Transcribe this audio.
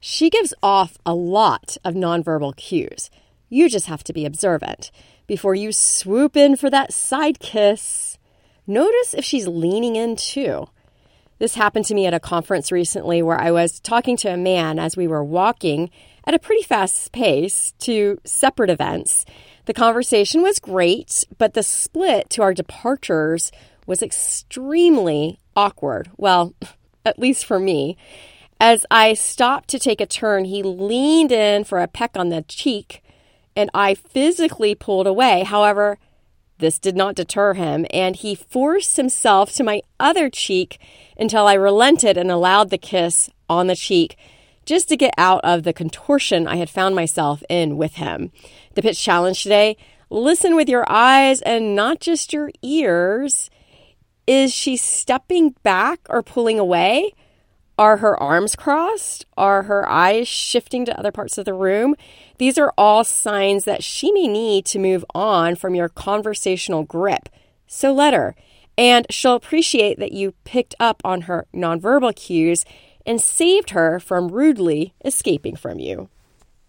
She gives off a lot of nonverbal cues. You just have to be observant. Before you swoop in for that side kiss, notice if she's leaning in too. This happened to me at a conference recently where I was talking to a man as we were walking at a pretty fast pace to separate events. The conversation was great, but the split to our departures was extremely awkward. Well, at least for me. As I stopped to take a turn, he leaned in for a peck on the cheek, and I physically pulled away. However, this did not deter him, and he forced himself to my other cheek until I relented and allowed the kiss on the cheek just to get out of the contortion I had found myself in with him. The pitch challenge today: listen with your eyes and not just your ears. Is she stepping back or pulling away? Are her arms crossed? Are her eyes shifting to other parts of the room? These are all signs that she may need to move on from your conversational grip. So let her. And she'll appreciate that you picked up on her nonverbal cues and saved her from rudely escaping from you.